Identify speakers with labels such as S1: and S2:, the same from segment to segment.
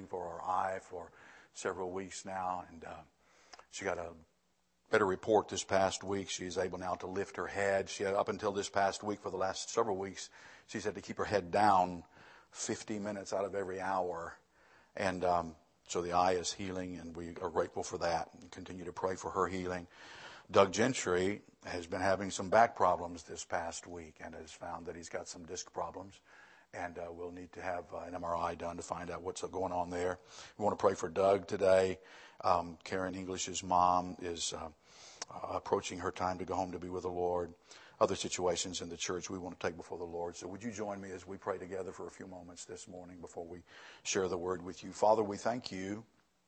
S1: praying for her eye for several weeks now, and she got a better report this past week. She's able now to lift her head. She had, up until this past week, for the last several weeks, she's had to keep her head down 50 minutes out of every hour. And so the eye is healing, and we are grateful for that and continue to pray for her healing. Doug Gentry has been having some back problems this past week and has found that he's got some disc problems. And we'll need to have an MRI done to find out what's going on there. We want to pray for Doug today. Karen English's mom is approaching her time to go home to be with the Lord. Other situations in the church we want to take before the Lord. So would you join me as we pray together for a few moments this morning before we share the word with you. Father, we thank you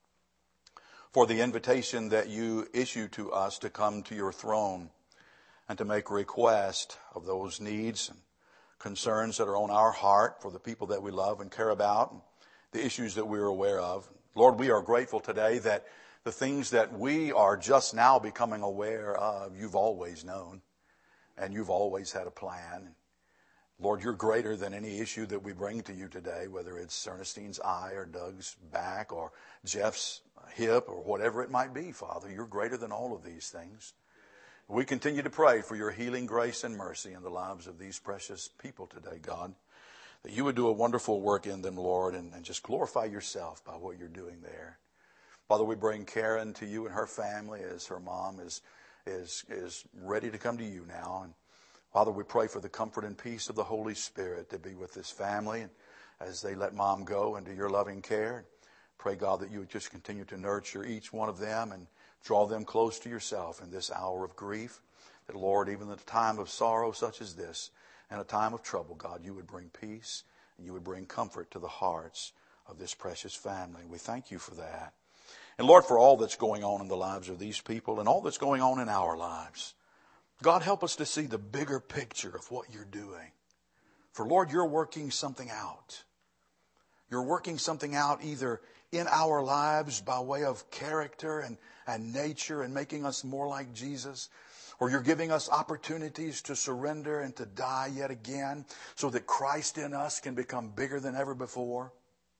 S1: for the invitation that you issue to us to come to your throne and to make request of those needs and concerns that are on our heart for the people that we love and care about, and the issues that we're aware of. Lord, we are grateful today that the things that we are just now becoming aware of, you've always known, and you've always had a plan. Lord, you're greater than any issue that we bring to you today, whether it's Ernestine's eye or Doug's back or Jeff's hip or whatever it might be, Father. You're greater than all of these things. We continue to pray for your healing grace and mercy in the lives of these precious people today, God, that you would do a wonderful work in them, Lord, and just glorify yourself by what you're doing there. Father, we bring Karen to you and her family as her mom is ready to come to you now. And Father, we pray for the comfort and peace of the Holy Spirit to be with this family and as they let mom go into your loving care. Pray, God, that you would just continue to nurture each one of them and draw them close to yourself in this hour of grief. That, Lord, even at a time of sorrow such as this and a time of trouble, God, you would bring peace and you would bring comfort to the hearts of this precious family. We thank you for that. And Lord, for all that's going on in the lives of these people and all that's going on in our lives, God, help us to see the bigger picture of what you're doing. For Lord, you're working something out. You're working something out either in our lives by way of character and nature and making us more like Jesus, or you're giving us opportunities to surrender and to die yet again so that Christ in us can become bigger than ever before.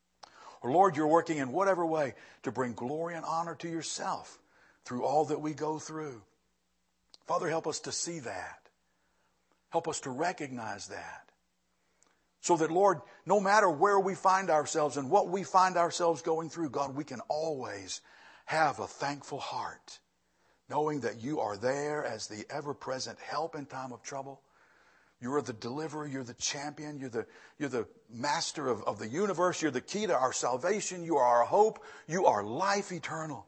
S1: Or Lord, you're working in whatever way to bring glory and honor to yourself through all that we go through. Father, help us to see that. Help us to recognize that. So that, Lord, no matter where we find ourselves and what we find ourselves going through, God, we can always have a thankful heart, knowing that you are there as the ever-present help in time of trouble. You are the deliverer. You're the champion. You're the master of the universe. You're the key to our salvation. You are our hope. You are life eternal.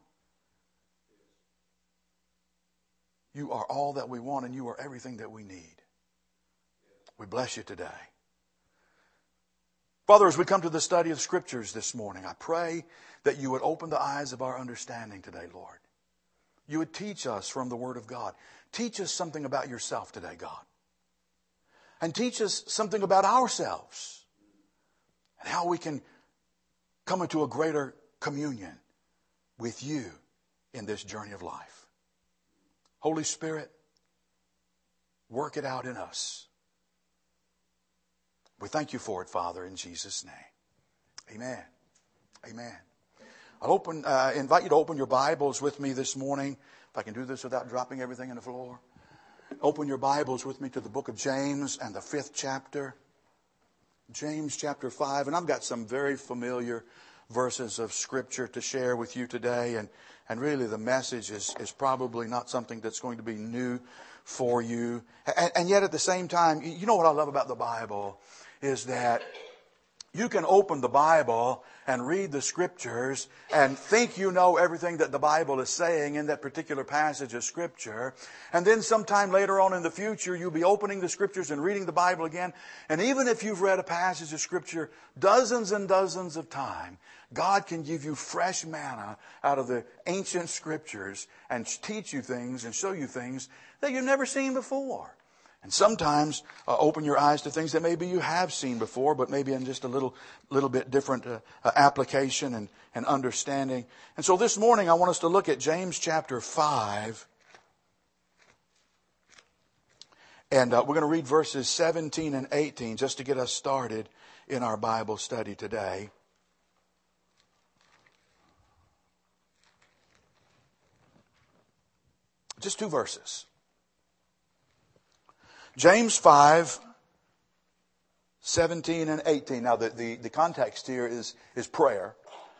S1: You are all that we want, and you are everything that we need. We bless you today. Father, as we come to the study of Scriptures this morning, I pray that you would open the eyes of our understanding today, Lord. You would teach us from the Word of God. Teach us something about yourself today, God. And teach us something about ourselves and how we can come into a greater communion with you in this journey of life. Holy Spirit, work it out in us. We thank you for it, Father, in Jesus' name. Amen. Amen. I'll invite you to open your Bibles with me this morning. If I can do this without dropping everything on the floor. Open your Bibles with me to the book of James and the 5th chapter. James chapter 5. And I've got some very familiar verses of Scripture to share with you today. And really the message is probably not something that's going to be new for you. And yet at the same time, you know what I love about the Bible is that you can open the Bible and read the Scriptures and think you know everything that the Bible is saying in that particular passage of Scripture. And then sometime later on in the future, you'll be opening the Scriptures and reading the Bible again. And even if you've read a passage of Scripture dozens and dozens of times, God can give you fresh manna out of the ancient Scriptures and teach you things and show you things that you've never seen before. And sometimes open your eyes to things that maybe you have seen before, but maybe in just a little bit different application and understanding. And so this morning I want us to look at James chapter 5. And we're going to read verses 17 and 18 just to get us started in our Bible study today. Just 2 verses. James 5, 17 and 18. Now the context here is prayer.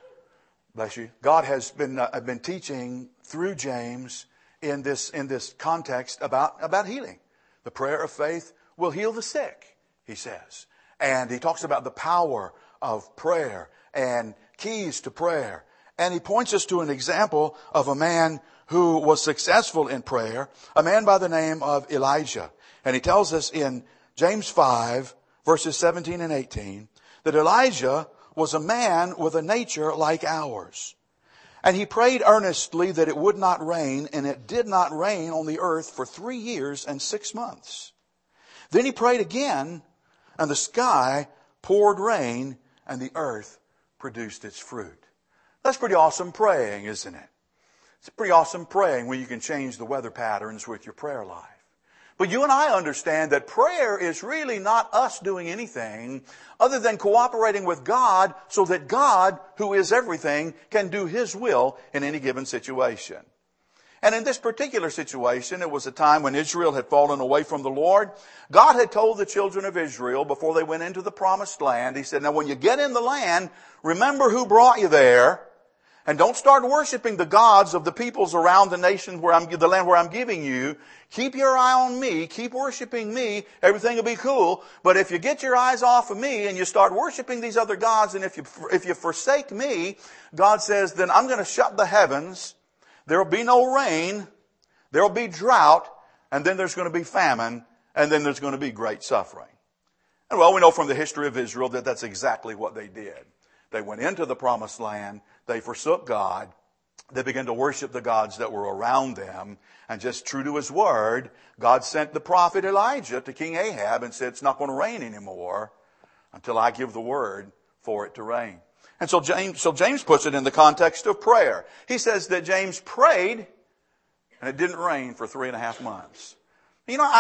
S1: Bless you. God has been teaching through James in this context about healing. The prayer of faith will heal the sick, he says. And he talks about the power of prayer and keys to prayer. And he points us to an example of a man who was successful in prayer, a man by the name of Elijah. And he tells us in James 5, verses 17 and 18, that Elijah was a man with a nature like ours. And he prayed earnestly that it would not rain, and it did not rain on the earth for 3 years and 6 months. Then he prayed again, and the sky poured rain, and the earth produced its fruit. That's pretty awesome praying, isn't it? It's pretty awesome praying when you can change the weather patterns with your prayer life. But you and I understand that prayer is really not us doing anything other than cooperating with God so that God, who is everything, can do His will in any given situation. And in this particular situation, it was a time when Israel had fallen away from the Lord. God had told the children of Israel before they went into the promised land, He said, now when you get in the land, remember who brought you there. And don't start worshiping the gods of the peoples around the nation the land where I'm giving you. Keep your eye on me. Keep worshiping me. Everything will be cool. But if you get your eyes off of me and you start worshiping these other gods, and if you forsake me, God says, then I'm going to shut the heavens. There will be no rain. There will be drought. And then there's going to be famine. And then there's going to be great suffering. And well, we know from the history of Israel that that's exactly what they did. They went into the promised land. They forsook God. They began to worship the gods that were around them. And just true to His word, God sent the prophet Elijah to King Ahab and said, it's not going to rain anymore until I give the word for it to rain. And so James puts it in the context of prayer. He says that James prayed and it didn't rain for 3.5 months. You know,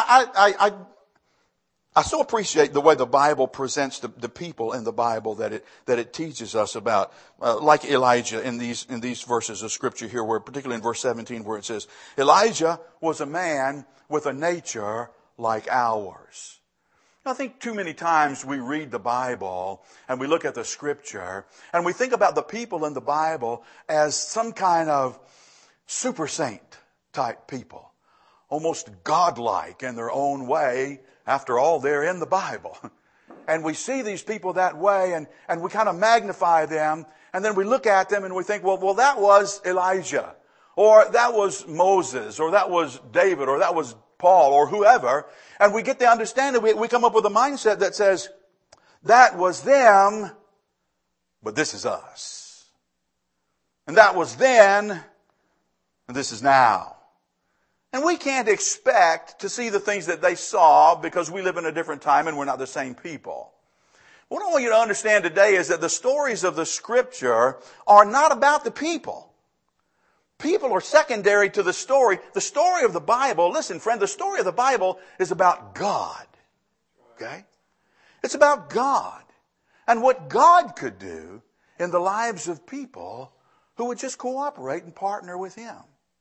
S1: I so appreciate the way the Bible presents the people in the Bible that it teaches us about, like Elijah in these verses of Scripture here, where particularly in verse 17, where it says, Elijah was a man with a nature like ours. I think too many times we read the Bible and we look at the Scripture and we think about the people in the Bible as some kind of super saint type people, almost godlike in their own way. After all, they're in the Bible. And we see these people that way and we kind of magnify them. And then we look at them and we think, well, that was Elijah. Or that was Moses. Or that was David. Or that was Paul. Or whoever. And we get the understanding. We come up with a mindset that says, that was them, but this is us. And that was then, and this is now. And we can't expect to see the things that they saw because we live in a different time and we're not the same people. What I want you to understand today is that the stories of the Scripture are not about the people. People are secondary to the story. The story of the Bible, listen friend, the story of the Bible is about God. Okay? It's about God and what God could do in the lives of people who would just cooperate and partner with Him.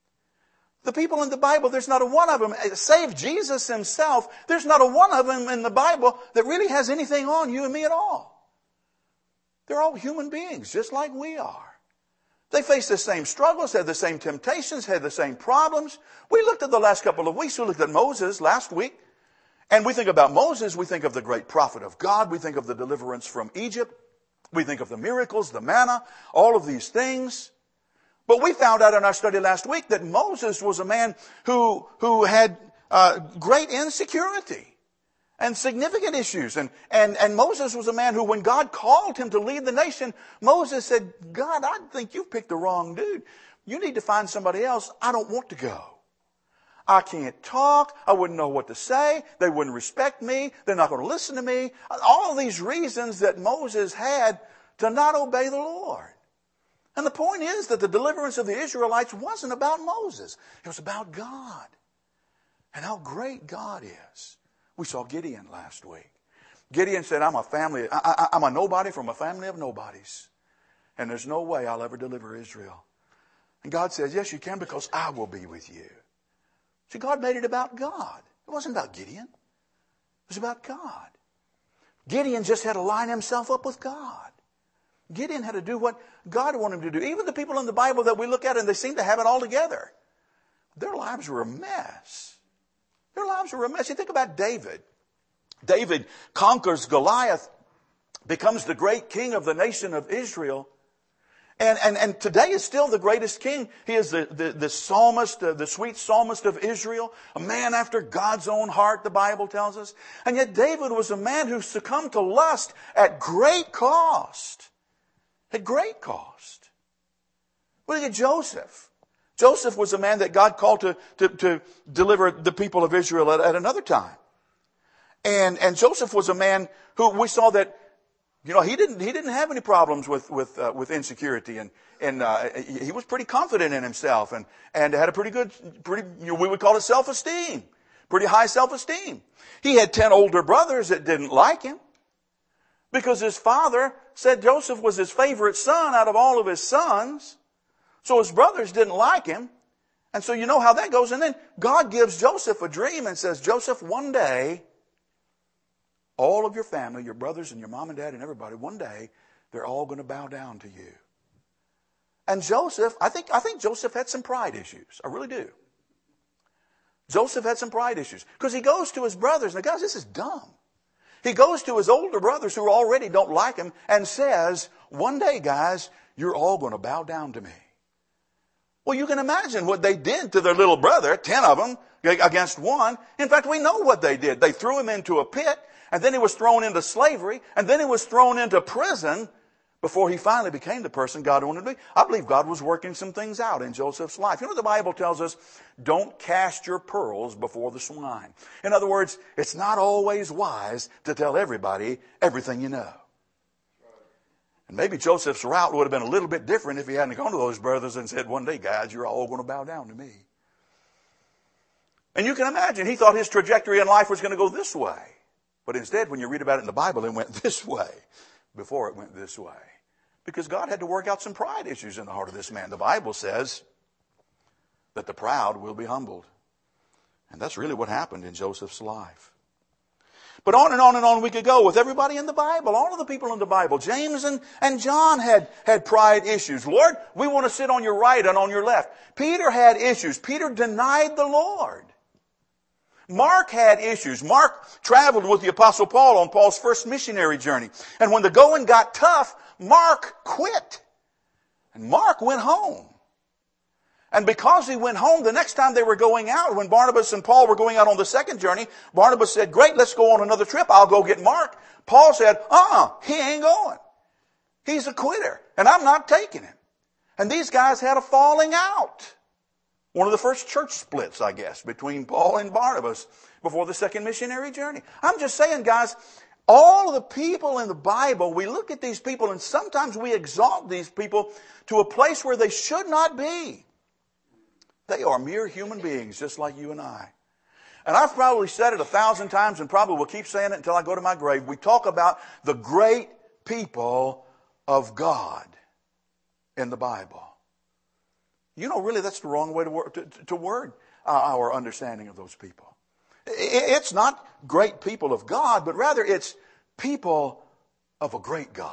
S1: The people in the Bible, there's not a one of them, save Jesus Himself, there's not a one of them in the Bible that really has anything on you and me at all. They're all human beings, just like we are. They face the same struggles, had the same temptations, had the same problems. We looked at the last couple of weeks, we looked at Moses last week, and we think about Moses, we think of the great prophet of God, we think of the deliverance from Egypt, we think of the miracles, the manna, all of these things. But we found out in our study last week that Moses was a man who had great insecurity and significant issues. And Moses was a man who, when God called him to lead the nation, Moses said, God, I think you've picked the wrong dude. You need to find somebody else. I don't want to go. I can't talk. I wouldn't know what to say. They wouldn't respect me. They're not going to listen to me. All of these reasons that Moses had to not obey the Lord. And the point is that the deliverance of the Israelites wasn't about Moses. It was about God. And how great God is. We saw Gideon last week. Gideon said, I'm a nobody from a family of nobodies. And there's no way I'll ever deliver Israel. And God says, yes, you can, because I will be with you. See, God made it about God. It wasn't about Gideon. It was about God. Gideon just had to line himself up with God. Gideon had to do what God wanted him to do. Even the people in the Bible that we look at and they seem to have it all together, their lives were a mess. Their lives were a mess. You think about David. David conquers Goliath, becomes the great king of the nation of Israel. And today is still the greatest king. He is the psalmist, the sweet psalmist of Israel, a man after God's own heart, the Bible tells us. And yet David was a man who succumbed to lust at great cost. At great cost. Look at Joseph. Joseph was a man that God called to deliver the people of Israel at another time. And Joseph was a man who we saw that, you know, he didn't have any problems with insecurity, and he was pretty confident in himself, and had a pretty, we would call it self-esteem, pretty high self-esteem. He had 10 older brothers that didn't like him because his father said Joseph was his favorite son out of all of his sons. So his brothers didn't like him, and so you know how that goes. And then God gives Joseph a dream and says, Joseph, one day, all of your family, your brothers and your mom and dad and everybody, one day, they're all going to bow down to you. And Joseph, I think Joseph had some pride issues. I really do. Joseph had some pride issues. Because he goes to his brothers, and guys, this is dumb. He goes to his older brothers who already don't like him and says, one day, guys, you're all going to bow down to me. Well, you can imagine what they did to their little brother, 10 of them against one. In fact, we know what they did. They threw him into a pit, and then he was thrown into slavery, and then he was thrown into prison before he finally became the person God wanted to be. I believe God was working some things out in Joseph's life. You know, the Bible tells us, don't cast your pearls before the swine. In other words, it's not always wise to tell everybody everything you know. And maybe Joseph's route would have been a little bit different if he hadn't gone to those brothers and said, one day, guys, you're all going to bow down to me. And you can imagine, he thought his trajectory in life was going to go this way. But instead, when you read about it in the Bible, it went this way before it went this way. Because God had to work out some pride issues in the heart of this man. The Bible says that the proud will be humbled. And that's really what happened in Joseph's life. But on and on and on we could go with everybody in the Bible, all of the people in the Bible. James and John had pride issues. Lord, we want to sit on your right and on your left. Peter had issues. Peter denied the Lord. Mark had issues. Mark traveled with the Apostle Paul on Paul's first missionary journey. And when the going got tough, Mark quit. And Mark went home. And because he went home, the next time they were going out, when Barnabas and Paul were going out on the second journey, Barnabas said, great, let's go on another trip. I'll go get Mark. Paul said, he ain't going. He's a quitter, and I'm not taking him. And these guys had a falling out. One of the first church splits, I guess, between Paul and Barnabas before the second missionary journey. I'm just saying, guys, all of the people in the Bible, we look at these people and sometimes we exalt these people to a place where they should not be. They are mere human beings, just like you and I. And I've probably said it 1,000 times and probably will keep saying it until I go to my grave. We talk about the great people of God in the Bible. You know, really, that's the wrong way to word our understanding of those people. It's not great people of God, but rather it's people of a great God.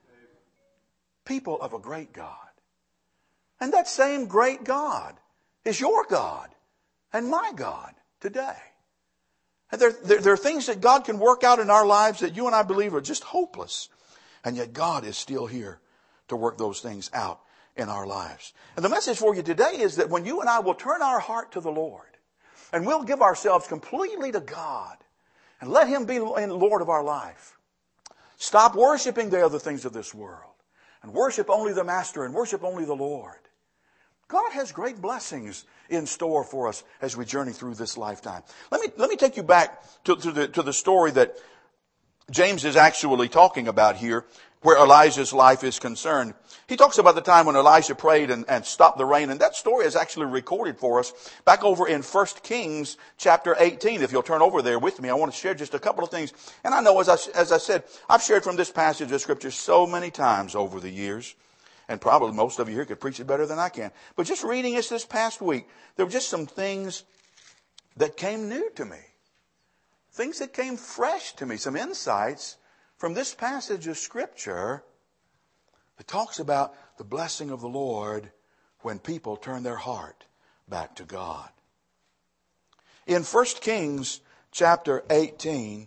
S1: People of a great God. And that same great God is your God and my God today. And there are things that God can work out in our lives that you and I believe are just hopeless. And yet God is still here to work those things out in our lives. And the message for you today is that when you and I will turn our heart to the Lord and we'll give ourselves completely to God and let Him be Lord of our life, stop worshiping the other things of this world and worship only the Master and worship only the Lord. God has great blessings in store for us as we journey through this lifetime. Let me take you back to the story that James is actually talking about here, where Elijah's life is concerned. He talks about the time when Elijah prayed and stopped the rain, and that story is actually recorded for us back over in 1 Kings chapter 18. If you'll turn over there with me, I want to share just a couple of things. And I know, as I said, I've shared from this passage of Scripture so many times over the years. And probably most of you here could preach it better than I can. But just reading this past week, there were just some things that came new to me. Things that came fresh to me. Some insights from this passage of Scripture that talks about the blessing of the Lord when people turn their heart back to God. In 1 Kings chapter 18,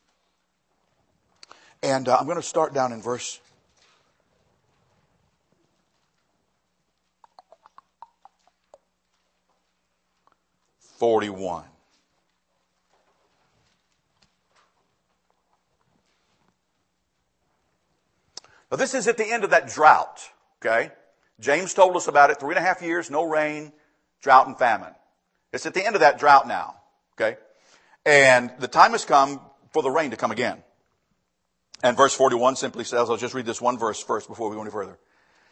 S1: and I'm going to start down in verse 41. Now this is at the end of that drought, okay? James told us about it, 3.5 years, no rain, drought and famine. It's at the end of that drought now, okay? And the time has come for the rain to come again. And verse 41 simply says, I'll just read this one verse first before we go any further.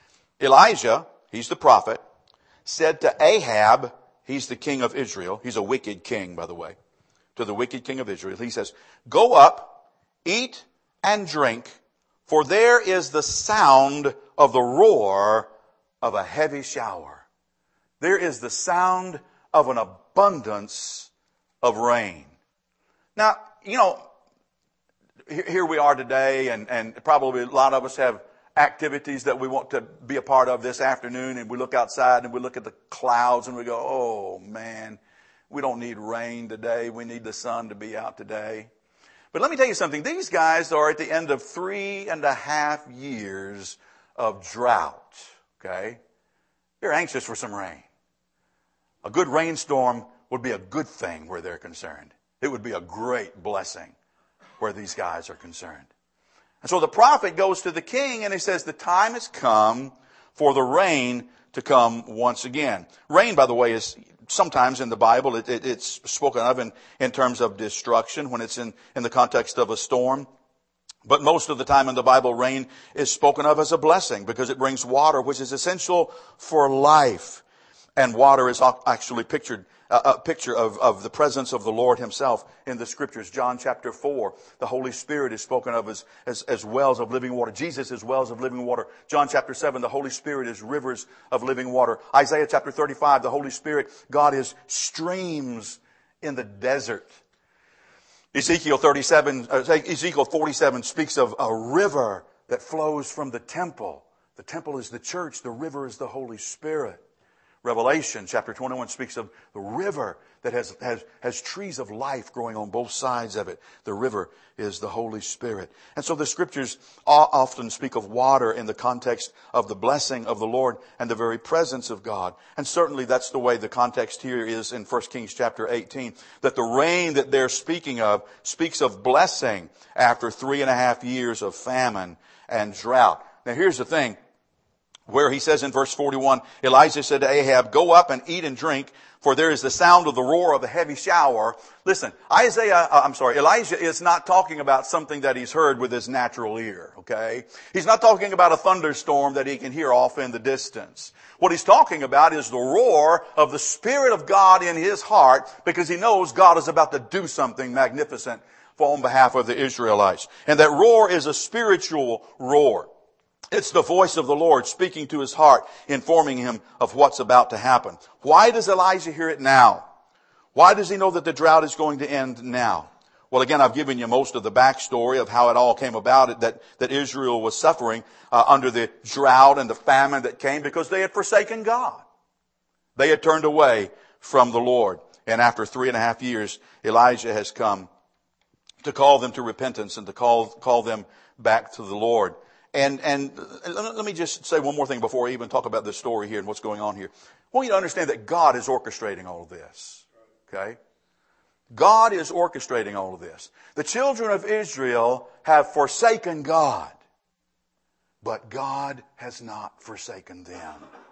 S1: Elijah, he's the prophet, said to Ahab, he's the king of Israel. He's a wicked king, by the way. To the wicked king of Israel, he says, go up, eat and drink, for there is the sound of the roar of a heavy shower. There is the sound of an abundance of rain. Now, you know, here we are today, and probably a lot of us have activities that we want to be a part of this afternoon, and we look outside and we look at the clouds and we go, oh man, we don't need rain today. We need the sun to be out today. But let me tell you something. These guys are at the end of 3.5 years of drought. Okay? They're anxious for some rain. A good rainstorm would be a good thing where they're concerned. It would be a great blessing where these guys are concerned. And so the prophet goes to the king and he says, the time has come for the rain to come once again. Rain, by the way, is sometimes in the Bible, it's spoken of in terms of destruction when it's in the context of a storm. But most of the time in the Bible, rain is spoken of as a blessing because it brings water, which is essential for life. And water is actually a picture of the presence of the Lord himself in the Scriptures. John chapter 4, the Holy Spirit is spoken of as wells of living water. Jesus is wells of living water. John chapter 7, the Holy Spirit is rivers of living water. Isaiah chapter 35, the Holy Spirit, God is streams in the desert. Ezekiel 47 speaks of a river that flows from the temple. The temple is the church. The river is the Holy Spirit. Revelation chapter 21 speaks of the river that has trees of life growing on both sides of it. The river is the Holy Spirit. And so the Scriptures often speak of water in the context of the blessing of the Lord and the very presence of God. And certainly that's the way the context here is in 1 Kings chapter 18. That the rain that they're speaking of speaks of blessing after 3.5 years of famine and drought. Now here's the thing. Where he says in verse 41, Elijah said to Ahab, go up and eat and drink, for there is the sound of the roar of a heavy shower. Listen, Elijah is not talking about something that he's heard with his natural ear, okay? He's not talking about a thunderstorm that he can hear off in the distance. What he's talking about is the roar of the Spirit of God in his heart, because he knows God is about to do something magnificent on behalf of the Israelites. And that roar is a spiritual roar. It's the voice of the Lord speaking to his heart, informing him of what's about to happen. Why does Elijah hear it now? Why does he know that the drought is going to end now? Well, again, I've given you most of the backstory of how it all came about, that Israel was suffering under the drought and the famine that came because they had forsaken God. They had turned away from the Lord. And after 3.5 years, Elijah has come to call them to repentance and to call them back to the Lord. And let me just say one more thing before I even talk about this story here and what's going on here. I want you to understand that God is orchestrating all of this. Okay? God is orchestrating all of this. The children of Israel have forsaken God, but God has not forsaken them.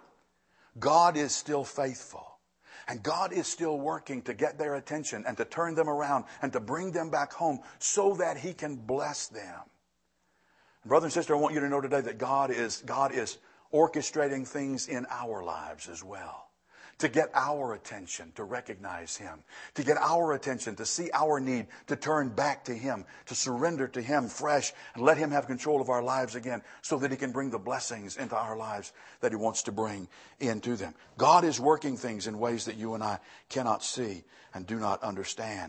S1: God is still faithful. And God is still working to get their attention and to turn them around and to bring them back home so that he can bless them. Brother and sister, I want you to know today that God is orchestrating things in our lives as well. to get our attention, to recognize Him, to get our attention, to see our need, to turn back to Him, to surrender to Him fresh and let Him have control of our lives again so that He can bring the blessings into our lives that He wants to bring into them. God is working things in ways that you and I cannot see and do not understand.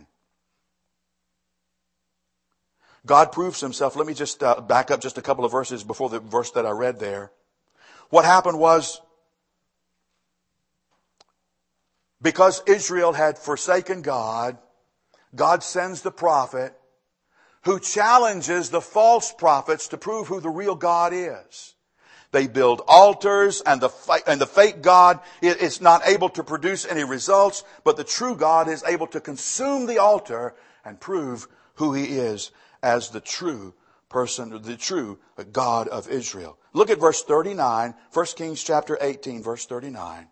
S1: God proves Himself. Let me just back up just a couple of verses before the verse that I read there. What happened was, because Israel had forsaken God, God sends the prophet who challenges the false prophets to prove who the real God is. They build altars, and the fake God is not able to produce any results, but the true God is able to consume the altar and prove who He is as the true person, the true God of Israel. Look at verse 39, 1 Kings chapter 18, verse 39.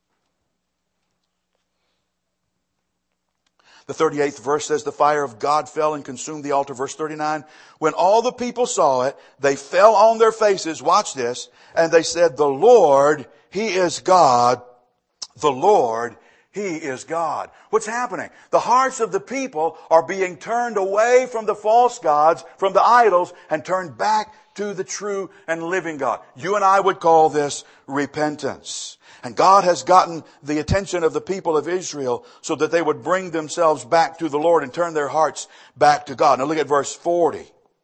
S1: The 38th verse says, the fire of God fell and consumed the altar. Verse 39, when all the people saw it, they fell on their faces, watch this, and they said, the Lord, He is God. The Lord, He is God. What's happening? The hearts of the people are being turned away from the false gods, from the idols, and turned back to the true and living God. You and I would call this repentance. And God has gotten the attention of the people of Israel so that they would bring themselves back to the Lord and turn their hearts back to God. Now look at verse 40.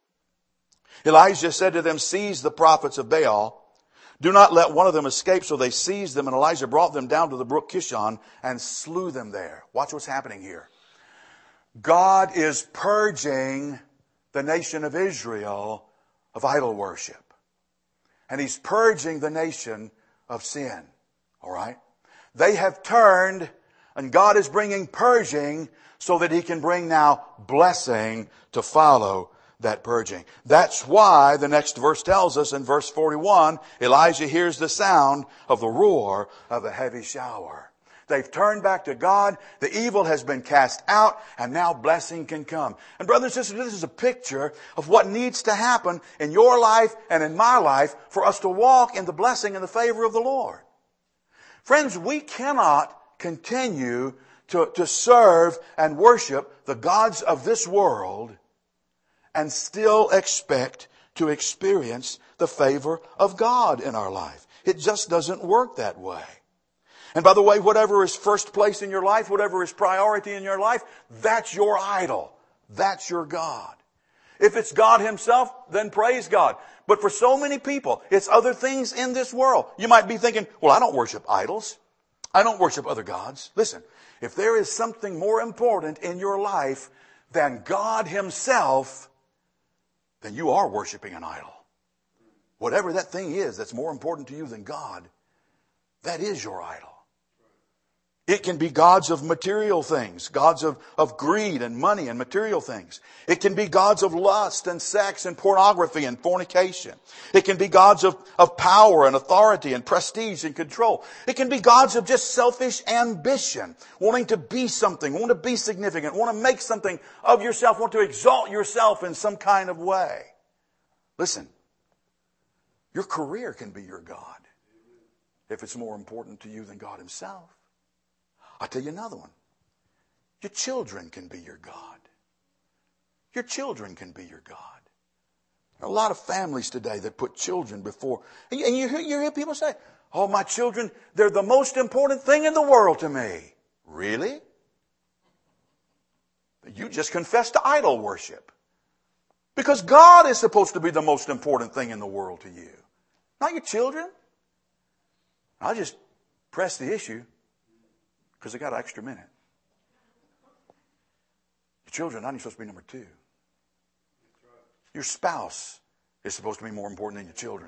S1: Elijah said to them, seize the prophets of Baal. Do not let one of them escape. So they seized them, and Elijah brought them down to the brook Kishon and slew them there. Watch what's happening here. God is purging the nation of Israel of idol worship. And He's purging the nation of sin. All right? They have turned, and God is bringing purging so that He can bring now blessing to follow that purging. That's why the next verse tells us in verse 41, Elijah hears the sound of the roar of a heavy shower. They've turned back to God. The evil has been cast out, and now blessing can come. And brothers and sisters, this is a picture of what needs to happen in your life and in my life for us to walk in the blessing and the favor of the Lord. Friends, we cannot continue to serve and worship the gods of this world and still expect to experience the favor of God in our life. It just doesn't work that way. And by the way, whatever is first place in your life, whatever is priority in your life, that's your idol. That's your God. If it's God Himself, then praise God. But for so many people, it's other things in this world. You might be thinking, well, I don't worship idols. I don't worship other gods. Listen, if there is something more important in your life than God Himself, then you are worshiping an idol. Whatever that thing is that's more important to you than God, that is your idol. It can be gods of material things, gods of greed and money and material things. It can be gods of lust and sex and pornography and fornication. It can be gods of power and authority and prestige and control. It can be gods of just selfish ambition, wanting to be something, want to be significant, want to make something of yourself, want to exalt yourself in some kind of way. Listen, your career can be your God if it's more important to you than God Himself. I'll tell you another one. Your children can be your God. Your children can be your God. There are a lot of families today that put children before. And you hear people say, oh, my children, they're the most important thing in the world to me. Really? You just confessed to idol worship. Because God is supposed to be the most important thing in the world to you. Not your children. I'll just press the issue. Because I got an extra minute. Your children are not even supposed to be number two. Your spouse is supposed to be more important than your children.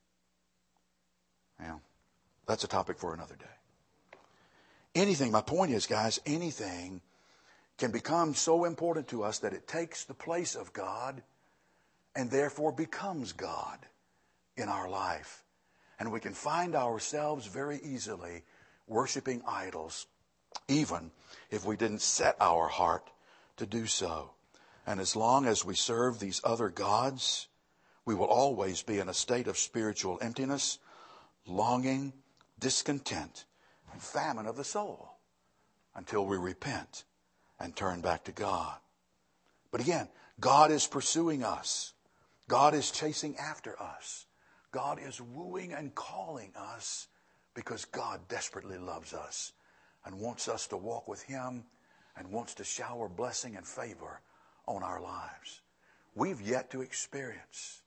S1: Now, that's a topic for another day. Anything, my point is, guys, anything can become so important to us that it takes the place of God and therefore becomes God in our life. And we can find ourselves very easily worshiping idols, even if we didn't set our heart to do so. And as long as we serve these other gods, we will always be in a state of spiritual emptiness, longing, discontent, and famine of the soul until we repent and turn back to God. But again, God is pursuing us. God is chasing after us. God is wooing and calling us because God desperately loves us and wants us to walk with Him and wants to shower blessing and favor on our lives. We have yet to experience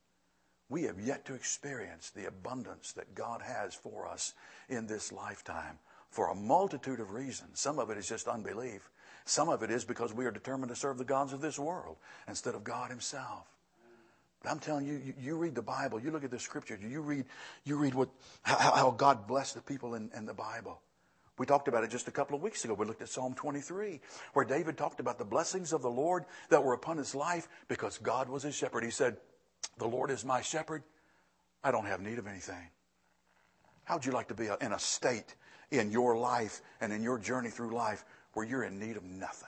S1: the abundance that God has for us in this lifetime for a multitude of reasons. Some of it is just unbelief. Some of it is because we are determined to serve the gods of this world instead of God Himself. But I'm telling you, you read the Bible, you look at the Scriptures, you read how God blessed the people in the Bible. We talked about it just a couple of weeks ago. We looked at Psalm 23, where David talked about the blessings of the Lord that were upon his life because God was his shepherd. He said, "The Lord is my shepherd. I don't have need of anything." How would you like to be in a state in your life and in your journey through life where you're in need of nothing?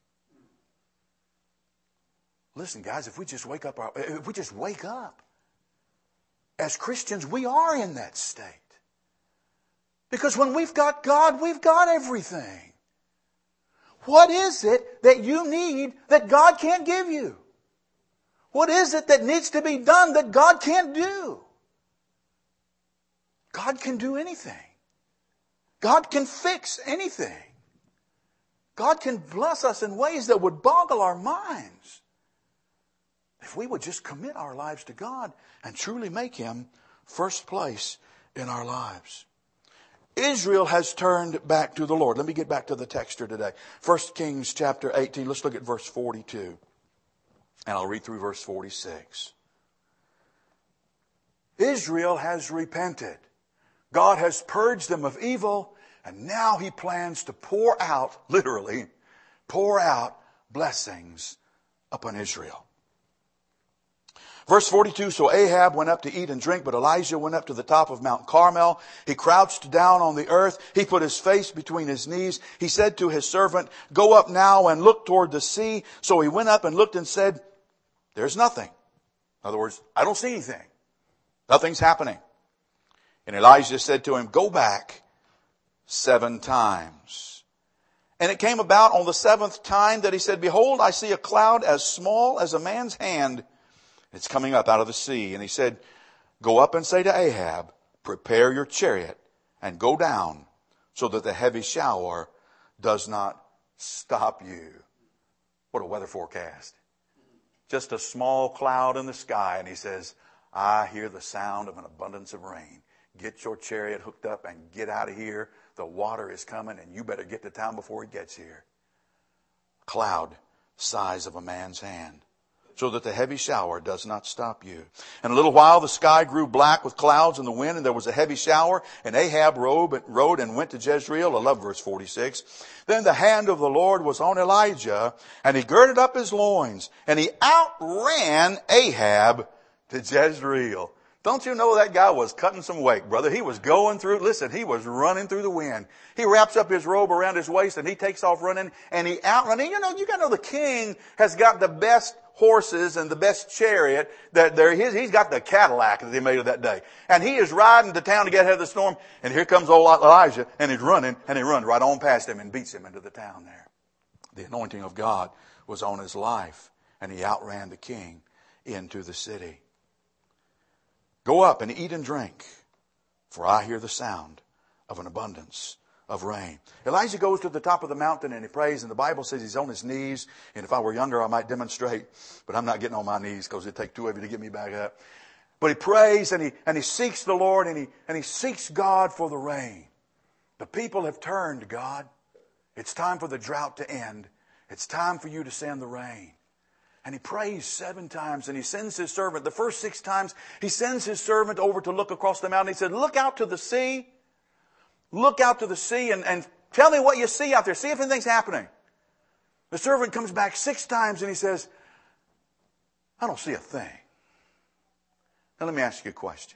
S1: Listen, guys, if we just wake up as Christians, we are in that state. Because when we've got God, we've got everything. What is it that you need that God can't give you? What is it that needs to be done that God can't do? God can do anything. God can fix anything. God can bless us in ways that would boggle our minds. If we would just commit our lives to God and truly make Him first place in our lives. Israel has turned back to the Lord. Let me get back to the text here today. 1 Kings chapter 18. Let's look at verse 42. And I'll read through verse 46. Israel has repented. God has purged them of evil. And now He plans to pour out, literally, pour out blessings upon Israel. Verse 42, so Ahab went up to eat and drink, but Elijah went up to the top of Mount Carmel. He crouched down on the earth. He put his face between his knees. He said to his servant, "Go up now and look toward the sea." So he went up and looked and said, "There's nothing." In other words, I don't see anything. Nothing's happening. And Elijah said to him, "Go back 7 times. And it came about on the 7th time that he said, "Behold, I see a cloud as small as a man's hand. It's coming up out of the sea." And he said, "Go up and say to Ahab, prepare your chariot and go down so that the heavy shower does not stop you." What a weather forecast. Just a small cloud in the sky. And he says, "I hear the sound of an abundance of rain. Get your chariot hooked up and get out of here. The water is coming and you better get to town before it gets here." A cloud size of a man's hand, so that the heavy shower does not stop you. In a little while the sky grew black with clouds and the wind, and there was a heavy shower. And Ahab rode and went to Jezreel. I love verse 46. Then the hand of the Lord was on Elijah, and he girded up his loins, and he outran Ahab to Jezreel. Don't you know that guy was cutting some weight, brother? He was going through, listen, he was running through the wind. He wraps up his robe around his waist and he takes off running, and he outrunning. You got to know the king has got the best horses and the best chariot that there is. He's got the Cadillac that they made of that day. And he is riding to town to get ahead of the storm. And here comes old Elijah, and he's running, and he runs right on past him and beats him into the town there. The anointing of God was on his life, and he outran the king into the city. "Go up and eat and drink, for I hear the sound of an abundance of rain." Elijah goes to the top of the mountain and he prays, and the Bible says he's on his knees. And if I were younger, I might demonstrate, but I'm not getting on my knees because it'd take 2 of you to get me back up. But he prays and he seeks the Lord, and he seeks God for the rain. The people have turned to God. It's time for the drought to end. It's time for you to send the rain. And he prays 7 times, and he sends his servant. The first 6 times, he sends his servant over to look across the mountain. He said, "Look out to the sea. Look out to the sea and tell me what you see out there. See if anything's happening." The servant comes back 6 times and he says, "I don't see a thing." Now let me ask you a question.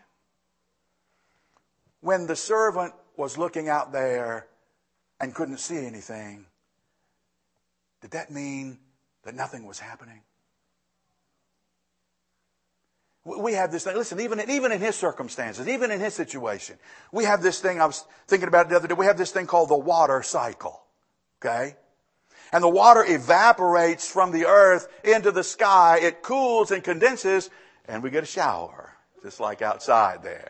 S1: When the servant was looking out there and couldn't see anything, did that mean that nothing was happening? We have this thing. Listen, even in his circumstances, even in his situation, we have this thing. I was thinking about it the other day. We have this thing called the water cycle. Okay? And the water evaporates from the earth into the sky. It cools and condenses, and we get a shower, just like outside there.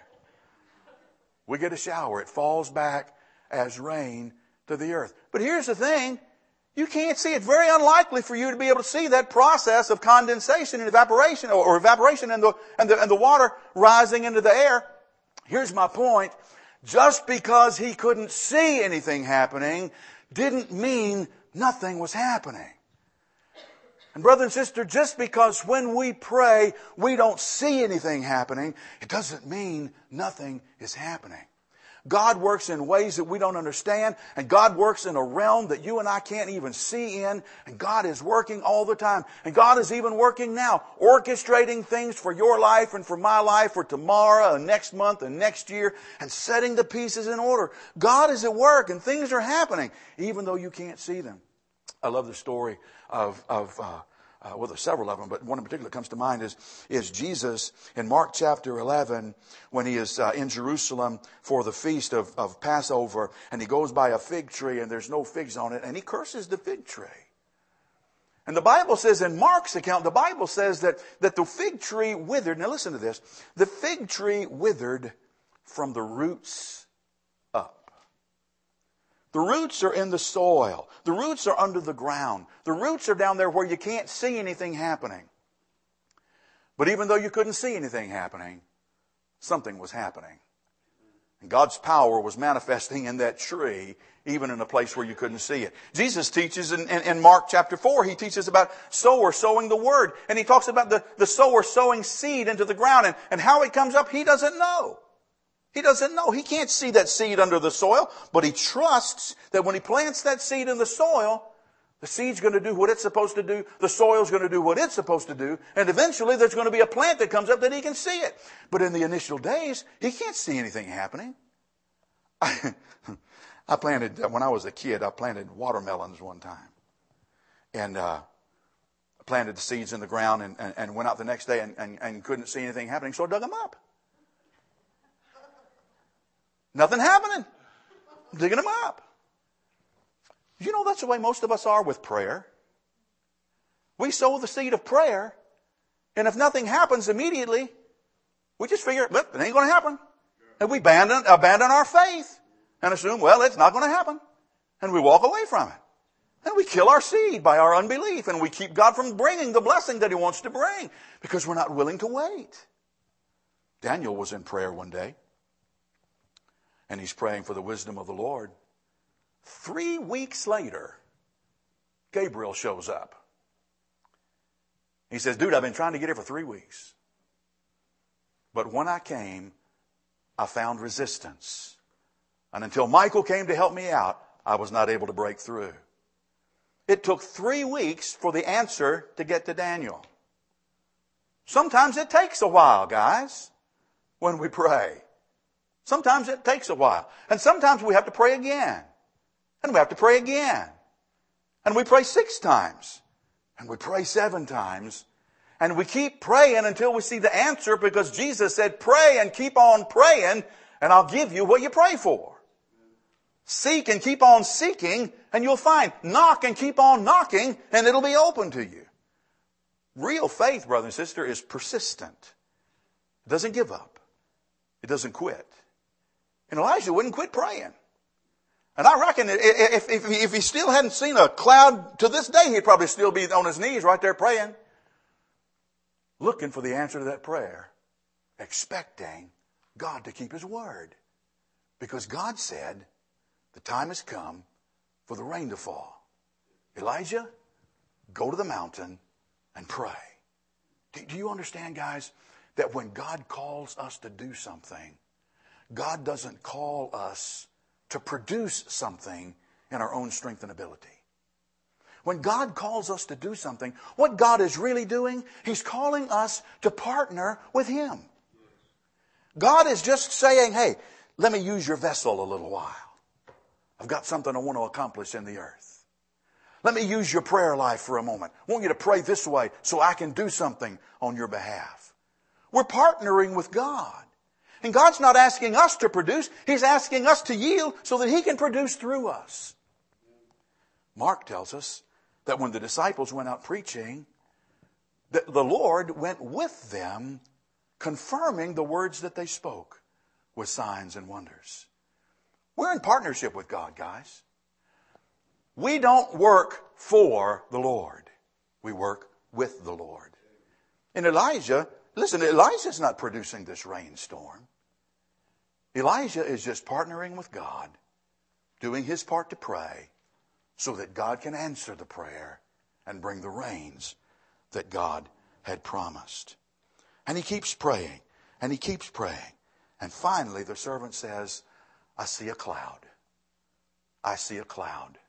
S1: We get a shower. It falls back as rain to the earth. But here's the thing. You can't see. It's very unlikely for you to be able to see that process of condensation and evaporation, or evaporation and the water rising into the air. Here's my point. Just because he couldn't see anything happening didn't mean nothing was happening. And brother and sister, just because when we pray we don't see anything happening, it doesn't mean nothing is happening. God works in ways that we don't understand, and God works in a realm that you and I can't even see in, and God is working all the time. And God is even working now, orchestrating things for your life and for my life, for tomorrow and next month and next year, and setting the pieces in order. God is at work, and things are happening, even though you can't see them. I love the story of there's several of them, but one in particular that comes to mind is Jesus in Mark chapter 11 when he is in Jerusalem for the feast of Passover, and he goes by a fig tree and there's no figs on it, and he curses the fig tree. And the Bible says, in Mark's account, the Bible says that the fig tree withered. Now listen to this. The fig tree withered from the roots up. The roots are in the soil. The roots are under the ground. The roots are down there where you can't see anything happening. But even though you couldn't see anything happening, something was happening. And God's power was manifesting in that tree, even in a place where you couldn't see it. Jesus teaches in Mark chapter 4, he teaches about sower sowing the word. And he talks about the sower sowing seed into the ground. And how it comes up, he doesn't know. He doesn't know. He can't see that seed under the soil, but he trusts that when he plants that seed in the soil, the seed's going to do what it's supposed to do. The soil's going to do what it's supposed to do. And eventually there's going to be a plant that comes up that he can see it. But in the initial days, he can't see anything happening. I planted, when I was a kid, I planted watermelons one time. And planted the seeds in the ground and went out the next day and couldn't see anything happening, so I dug them up. Nothing happening. Digging them up. You know that's the way most of us are with prayer. We sow the seed of prayer, and if nothing happens immediately, we just figure, well, it ain't going to happen. And we abandon our faith and assume, well, it's not going to happen. And we walk away from it. And we kill our seed by our unbelief, and we keep God from bringing the blessing that he wants to bring because we're not willing to wait. Daniel was in prayer one day. And he's praying for the wisdom of the Lord. 3 weeks later, Gabriel shows up. He says, dude, I've been trying to get here for 3 weeks. But when I came, I found resistance. And until Michael came to help me out, I was not able to break through. It took 3 weeks for the answer to get to Daniel. Sometimes it takes a while, guys, when we pray. Sometimes it takes a while. And sometimes we have to pray again. And we have to pray again. And we pray 6 times. And we pray 7 times. And we keep praying until we see the answer, because Jesus said, pray and keep on praying, and I'll give you what you pray for. Seek and keep on seeking, and you'll find. Knock and keep on knocking, and it'll be open to you. Real faith, brother and sister, is persistent. It doesn't give up. It doesn't quit. And Elijah wouldn't quit praying. And I reckon if he still hadn't seen a cloud to this day, he'd probably still be on his knees right there praying. Looking for the answer to that prayer. Expecting God to keep his word. Because God said, the time has come for the rain to fall. Elijah, go to the mountain and pray. Do you understand, guys, that when God calls us to do something, God doesn't call us to produce something in our own strength and ability. When God calls us to do something, what God is really doing, he's calling us to partner with him. God is just saying, hey, let me use your vessel a little while. I've got something I want to accomplish in the earth. Let me use your prayer life for a moment. I want you to pray this way so I can do something on your behalf. We're partnering with God. And God's not asking us to produce. He's asking us to yield so that He can produce through us. Mark tells us that when the disciples went out preaching, that the Lord went with them, confirming the words that they spoke with signs and wonders. We're in partnership with God, guys. We don't work for the Lord. We work with the Lord. And Elijah's not producing this rainstorm. Elijah is just partnering with God, doing his part to pray so that God can answer the prayer and bring the rains that God had promised. And he keeps praying, and he keeps praying. And finally the servant says, I see a cloud. I see a cloud.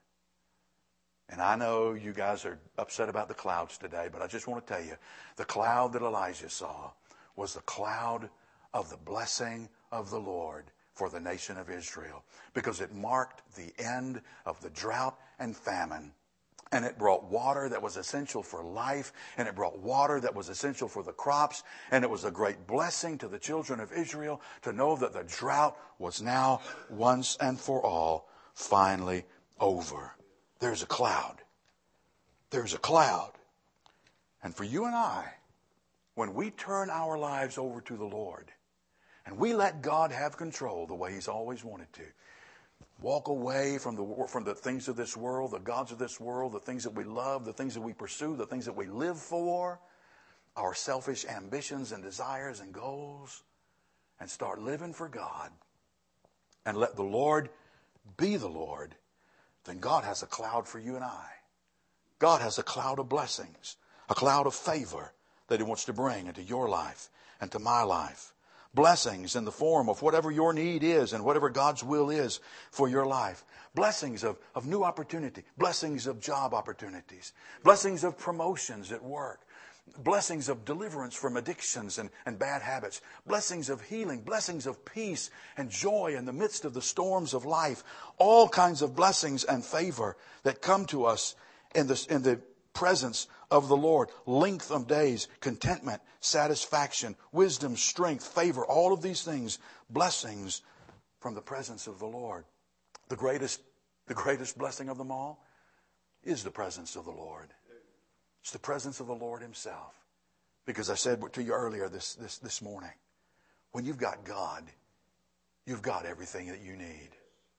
S1: And I know you guys are upset about the clouds today, but I just want to tell you, the cloud that Elijah saw was the cloud of the blessing of the Lord for the nation of Israel, because it marked the end of the drought and famine. And it brought water that was essential for life, and it brought water that was essential for the crops, and it was a great blessing to the children of Israel to know that the drought was now once and for all finally over. There's a cloud. There's a cloud. And for you and I, when we turn our lives over to the Lord and we let God have control the way He's always wanted to, walk away from the things of this world, the gods of this world, the things that we love, the things that we pursue, the things that we live for, our selfish ambitions and desires and goals, and start living for God and let the Lord be the Lord, then God has a cloud for you and I. God has a cloud of blessings, a cloud of favor that He wants to bring into your life and to my life. Blessings in the form of whatever your need is and whatever God's will is for your life. Blessings of new opportunity. Blessings of job opportunities. Blessings of promotions at work. Blessings of deliverance from addictions and bad habits. Blessings of healing. Blessings of peace and joy in the midst of the storms of life. All kinds of blessings and favor that come to us in the presence of the Lord. Length of days, contentment, satisfaction, wisdom, strength, favor, all of these things, blessings from the presence of the Lord. The greatest blessing of them all is the presence of the Lord. It's the presence of the Lord Himself. Because I said to you earlier this morning, when you've got God, you've got everything that you need.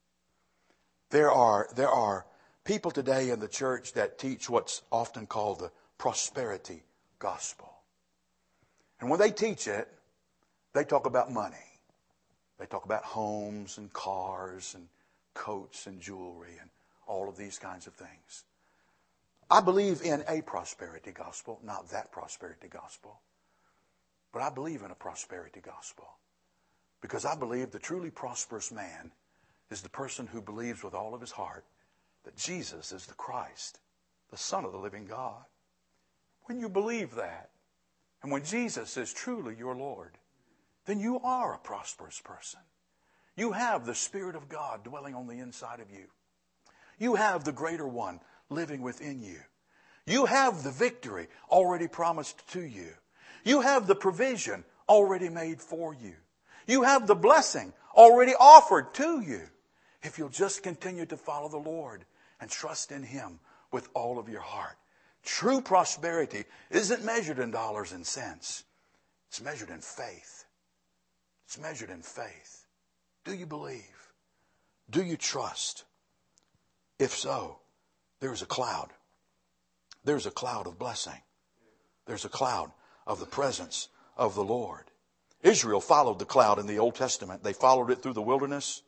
S1: There are people today in the church that teach what's often called the prosperity gospel. And when they teach it, they talk about money. They talk about homes and cars and coats and jewelry and all of these kinds of things. I believe in a prosperity gospel, not that prosperity gospel. But I believe in a prosperity gospel. Because I believe the truly prosperous man is the person who believes with all of his heart that Jesus is the Christ, the Son of the living God. When you believe that, and when Jesus is truly your Lord, then you are a prosperous person. You have the Spirit of God dwelling on the inside of you. You have the greater one living within you. You have the victory already promised to you. You have the provision already made for you. You have the blessing already offered to you. If you'll just continue to follow the Lord and trust in Him with all of your heart. True prosperity isn't measured in dollars and cents. It's measured in faith. It's measured in faith. Do you believe? Do you trust? If so, there's a cloud. There's a cloud of blessing. There's a cloud of the presence of the Lord. Israel followed the cloud in the Old Testament. They followed it through the wilderness.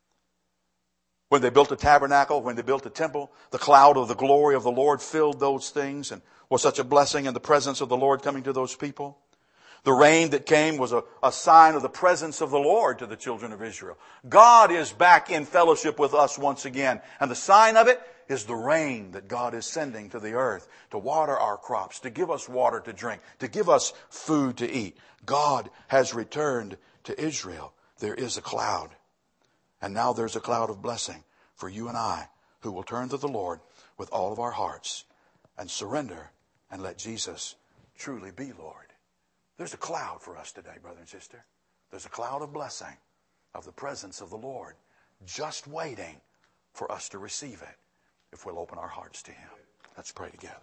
S1: When they built a tabernacle, when they built a temple, the cloud of the glory of the Lord filled those things and was such a blessing in the presence of the Lord coming to those people. The rain that came was a sign of the presence of the Lord to the children of Israel. God is back in fellowship with us once again. And the sign of it is the rain that God is sending to the earth to water our crops, to give us water to drink, to give us food to eat. God has returned to Israel. There is a cloud. And now there's a cloud of blessing for you and I who will turn to the Lord with all of our hearts and surrender and let Jesus truly be Lord. There's a cloud for us today, brother and sister. There's a cloud of blessing, of the presence of the Lord, just waiting for us to receive it if we'll open our hearts to Him. Let's pray together.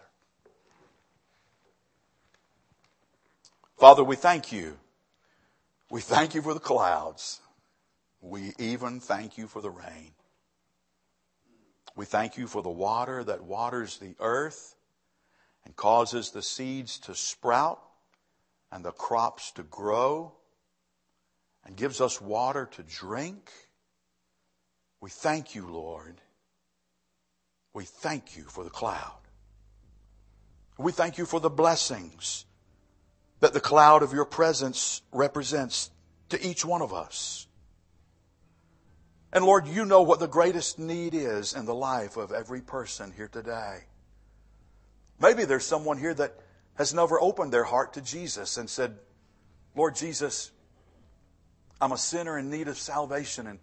S1: Father, we thank You. We thank You for the clouds. We even thank You for the rain. We thank You for the water that waters the earth and causes the seeds to sprout and the crops to grow and gives us water to drink. We thank You, Lord. We thank You for the cloud. We thank You for the blessings that the cloud of Your presence represents to each one of us. And Lord, You know what the greatest need is in the life of every person here today. Maybe there's someone here that has never opened their heart to Jesus and said, Lord Jesus, I'm a sinner in need of salvation. And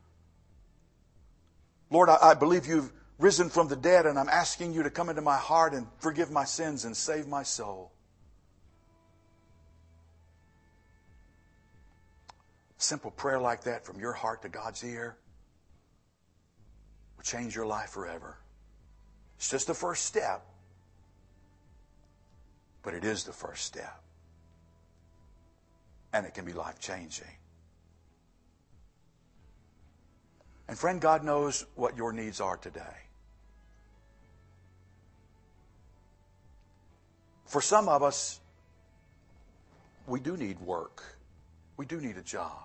S1: Lord, I believe You've risen from the dead, and I'm asking You to come into my heart and forgive my sins and save my soul. Simple prayer like that from your heart to God's ear will change your life forever. It's just the first step, but it is the first step. And it can be life-changing. And friend, God knows what your needs are today. For some of us, we do need work. We do need a job.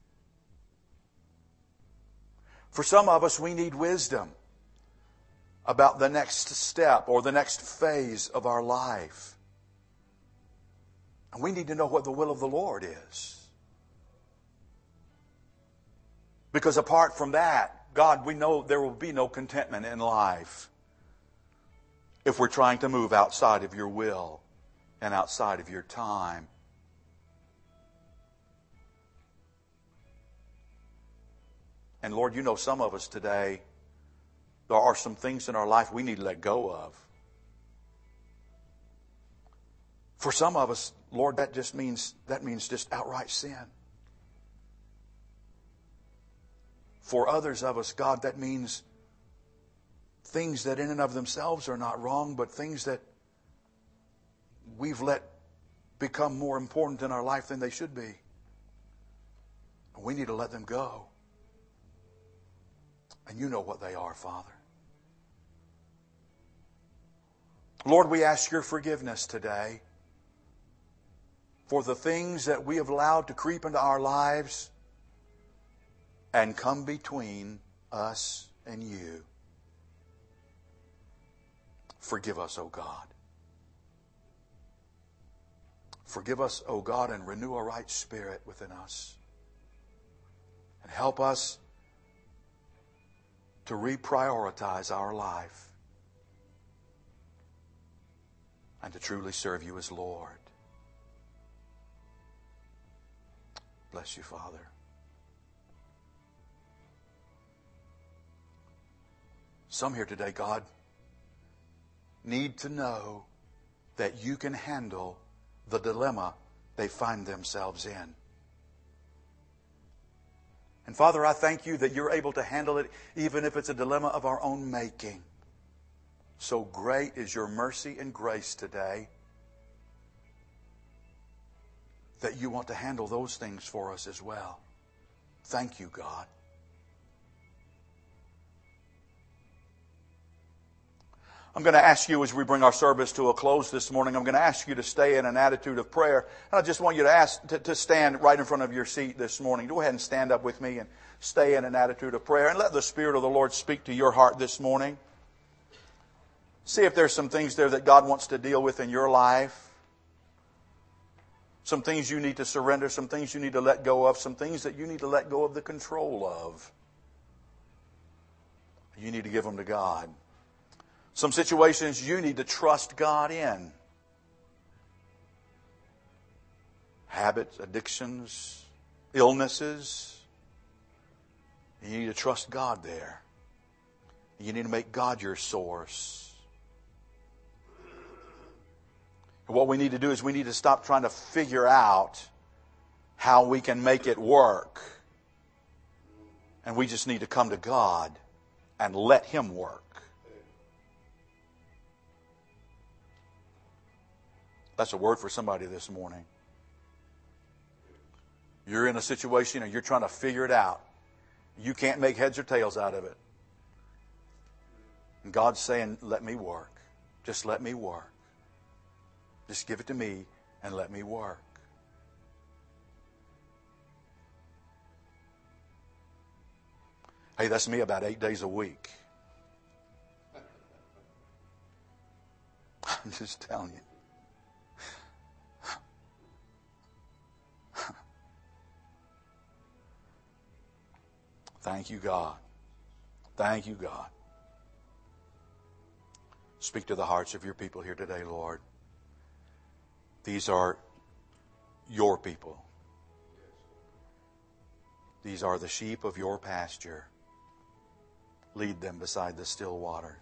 S1: For some of us, we need wisdom about the next step or the next phase of our life. And we need to know what the will of the Lord is. Because apart from that, God, we know there will be no contentment in life if we're trying to move outside of Your will and outside of Your time. And Lord, You know some of us today, there are some things in our life we need to let go of. For some of us, Lord, that means just outright sin. For others of us, God, that means things that in and of themselves are not wrong, but things that we've let become more important in our life than they should be. We need to let them go. And You know what they are, Father. Lord, we ask Your forgiveness today for the things that we have allowed to creep into our lives and come between us and You. Forgive us, O God. Forgive us, O God, and renew a right spirit within us. And help us to reprioritize our life and to truly serve You as Lord. Bless You, Father. Some here today, God, need to know that You can handle the dilemma they find themselves in. And Father, I thank You that You're able to handle it even if it's a dilemma of our own making. So great is Your mercy and grace today that You want to handle those things for us as well. Thank You, God. I'm going to ask you as we bring our service to a close this morning, I'm going to ask you to stay in an attitude of prayer. And I just want you to stand right in front of your seat this morning. Go ahead and stand up with me and stay in an attitude of prayer. And let the Spirit of the Lord speak to your heart this morning. See if there's some things there that God wants to deal with in your life. Some things you need to surrender, some things you need to let go of, some things that you need to let go of the control of. You need to give them to God. Some situations you need to trust God in. Habits, addictions, illnesses. You need to trust God there. You need to make God your source. What we need to do is we need to stop trying to figure out how we can make it work. And we just need to come to God and let Him work. That's a word for somebody this morning. You're in a situation and you're trying to figure it out. You can't make heads or tails out of it. And God's saying, let me work. Just let me work. Just give it to me and let me work. Hey, that's me about 8 days a week. I'm just telling you. Thank you, God. Thank you, God. Speak to the hearts of your people here today, Lord. These are your people. These are the sheep of your pasture. Lead them beside the still water.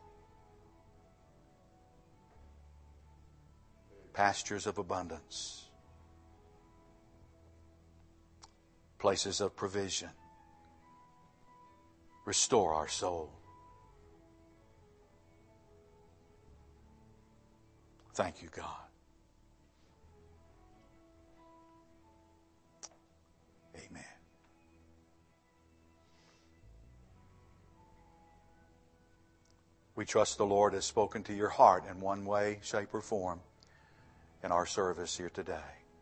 S1: Pastures of abundance. Places of provision. Restore our soul. Thank you, God. Amen. We trust the Lord has spoken to your heart in one way, shape, or form in our service here today.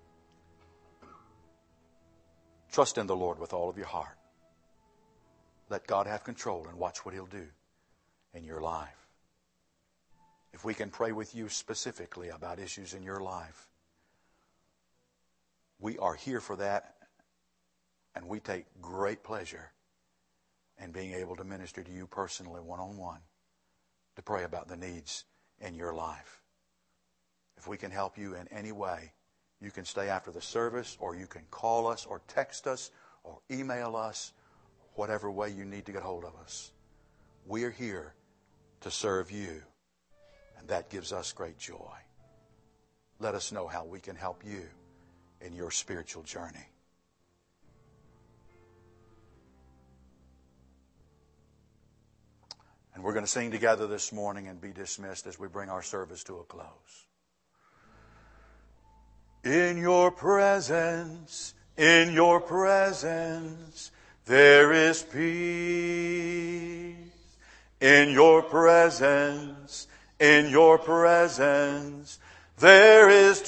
S1: Trust in the Lord with all of your heart. Let God have control and watch what He'll do in your life. If we can pray with you specifically about issues in your life, we are here for that, and we take great pleasure in being able to minister to you personally, one-on-one, to pray about the needs in your life. If we can help you in any way, you can stay after the service, or you can call us or text us or email us, whatever way you need to get hold of us. We're here to serve you, and that gives us great joy. Let us know how we can help you in your spiritual journey. And we're going to sing together this morning and be dismissed as we bring our service to a close. In your presence, there is peace. In your presence, there is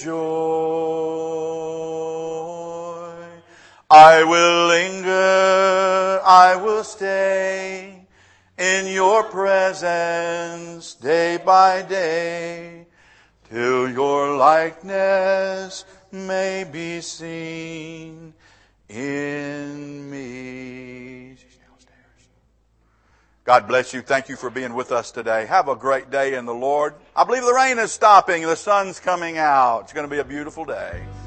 S1: joy. I will linger, I will stay in your presence day by day, till your likeness may be seen in me. God bless you. Thank you for being with us today. Have a great day in the Lord. I believe the rain is stopping. The sun's coming out. It's going to be a beautiful day.